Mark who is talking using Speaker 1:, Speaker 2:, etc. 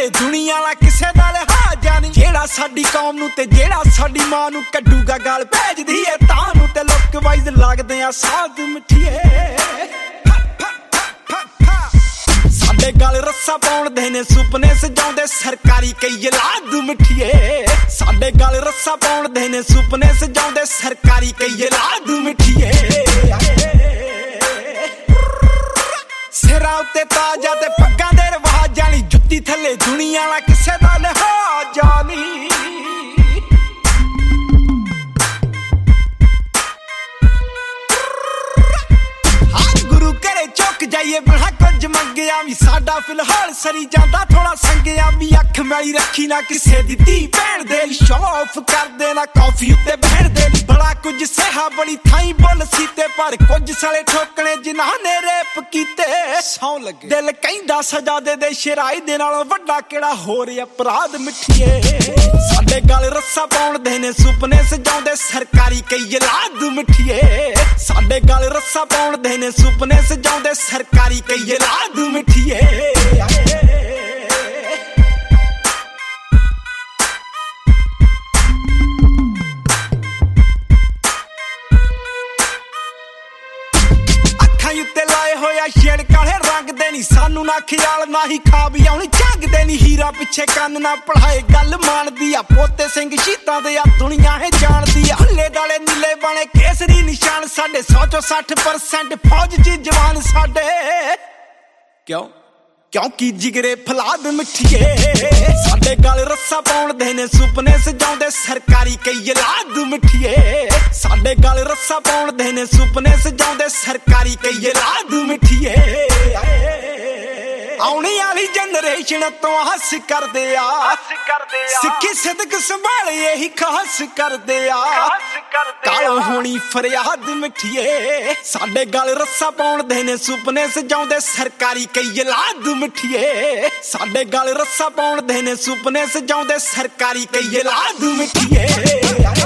Speaker 1: ਦੁਨੀਆ ਵਾਲਾ ਕਿਸੇ ਦਾ ਲਿਹਾਜ਼ਾ ਨਹੀਂ। ਜਿਹੜਾ ਸਾਡੀ ਕੌਮ ਨੂੰ ਤੇ ਜਿਹੜਾ ਸਾਡੀ ਮਾਂ ਨੂੰ ਕੱਢੂਗਾ ਗਾਲ ਭੇਜਦੀ ਏ ਤਾਂ ਨੂੰ ਤੇ ਲੁੱਕ ਵਾਈਜ਼ ਲੱਗਦੇ ਆ ਸਾਧ ਮਿੱਠੀਏ। ਸਾਡੇ ਗਲ ਰੱਸਾ ਪਾਉਣਦੇ ਨੇ ਸੁਪਨੇ ਸਜਾਉਂਦੇ ਸਰਕਾਰੀ ਕਈ ਔਲਾਦ ਮਿੱਠੀਏ। ਸਾਡੇ ਗਲ ਰੱਸਾ ਪਾਉਣਦੇ ਨੇ ਸੁਪਨੇ ਸਜਾਉਂਦੇ ਸਰਕਾਰੀ ਕਈ ਔਲਾਦ ਮਿੱਠੀਏ। ਸਿਰਾਂ ਉੱਤੇ ਤਾਜਾਂ ਤੇ ਪੱਗਾਂ ਦੇ ਰਿਵਾਜ਼ਾਂ ਨੀ, ਜੁੱਤੀ ਥੱਲੇ ਦੁਨੀਆ ਵਾਲਾ ਕਿਸੇ ਦਾ ਲਿਹਾਜ਼ਾ ਨੀ। ਗੁਰੂ ਘਰੇ ਚੁੱਕ ਜਾਈਏ ਬਿਨਾਂ ਕੁਝ ਮੰਗਿਆ ਵੀ ਸਾਡਾ ਫਿਲਹਾਲ ਸਰੀ ਜਾਂਦਾ ਥੋੜਾ ਸੰਗਿਆ ਵੀ। ਅੱਖ ਮੈਲੀ ਰੱਖੀ ਨਾ ਕਿਸੇ ਦੀ ਧੀ ਭੈਣ ਦੇ ਲਈ, ਸ਼ੌਫ ਕਰਦੇ ਨਾ ਕਾਫੀ ਉੱਤੇ ਬਹਿਣ ਦੇ ਲਈ। ਬੜਾ ਕੁਝ ਸਹਾ ਬੜੀ ਥਾਈ ਬੁੱਲ ਸੀ ਤੇ ਪਰ ਕੁਝ ਸਾਲੇ ਠੋਕਣੇ ਜਿਨ੍ਹਾਂ ਨੇ ਰੇਪ ਕੀਤੇ ਸੌਂ ਲੱਗੇ। ਦਿਲ ਕਹਿੰਦਾ ਸਜ਼ਾ ਦੇ ਸ਼ਰਾਈ ਦੇ ਨਾਲੋਂ ਵੱਡਾ ਕਿਹੜਾ ਹੋਰ ਅਪਰਾਧ ਮਿੱਠੀਏ। ਸਾਡੇ ਗਲ ਰੱਸਾ ਪਾਉਣਦੇ ਨੇ ਸੁਪਨੇ ਸਜਾਉਂਦੇ ਸਰਕਾਰੀ ਕਈ ਔਲਾਦ ਮਿੱਠੀਏ। ਸਾਡੇ ਗਲ ਰੱਸਾ ਪਾਉਣਦੇ ਨੇ ਸੁਪਨੇ ਸਜਾਉਂਦੇ ਸਰਕਾਰੀ ਕਈ ਔਲਾਦ ਮਿੱਠੀਏ। ਅੱਖਾਂ ਉੱਤੇ ਲਾਏ ਹੋਇਆ ਛੇੜ ਕਾਲੇ ਰੰਗ ਦੇ ਨੀ, ਸਾਨੂੰ ਨਾ ਖਿਆਲ ਨਾ ਹੀ ਖਾਬ ਆਉਣੀ ਝੱਗਦੇ ਨੀ। ਹੀਰਾ ਪਿੱਛੇ ਕੰਨ ਨਾ ਪੜਾਏ ਗੱਲ ਮੰਨਦੀ ਆ, ਪੋਤੇ ਸਿੰਘ ਸ਼ਹੀਦਾਂ ਦੇ ਆ ਦੁਨੀਆ ਹੈ ਜਾਣਦੀ ਆ। ਹੱਲੇ ਡਾਲੇ ਨੀਲੇ ਬਾਣੇ ਕੇਸਰੀ ਨਿਸ਼ਾਨ ਸਾਡੇ 100 ਚੋਂ 60% ਫੌਜ ਚ ਜਵਾਨ ਸਾਡੇ। ਕਿਉਂਕਿ ਜਿਗਰੇ ਫਲਾਦ ਮਿੱਠੀਏ। ਸਾਡੇ ਗਲ ਰੱਸਾ ਪਾਉਣਦੇ ਨੇ ਸੁਪਨੇ ਸਜਾਉਂਦੇ ਸਰਕਾਰੀ ਕਈ ਔਲਾਦ ਮਿੱਠੀਏ। ਸਾਡੇ ਗਲ ਰੱਸਾ ਪਾਉਣਦੇ ਨੇ ਸੁਪਨੇ ਸਜਾਉਂਦੇ ਸਰਕਾਰੀ ਕਈ ਔਲਾਦ ਮਿੱਠੀਏ। ਆਉਣੀ ਵਾਲੀ ਜਨਰੇਸ਼ਨ ਤੋਂ ਹੱਸ ਕਰਦੇ ਆ, ਸਿੱਖੀ ਸਿਦਕ ਸੰਭਾਲੇ ਇਹੀ ਖਾਸ ਕਰਦੇ ਆ। ਕਾਲੋਂ ਹੋਣੀ ਫਰਿਆਦ ਮਿੱਠੀਏ। ਸਾਡੇ ਗਲ ਰੱਸਾ ਪਾਉਣਦੇ ਨੇ ਸੁਪਨੇ ਸਜਾਉਂਦੇ ਸਰਕਾਰੀ ਕਈ ਔਲਾਦ ਮਿੱਠੀਏ। ਸਾਡੇ ਗਲ ਰੱਸਾ ਪਾਉਣਦੇ ਨੇ ਸੁਪਨੇ ਸਜਾਉਂਦੇ ਸਰਕਾਰੀ ਕਈ ਔਲਾਦ ਮਿੱਠੀਏ।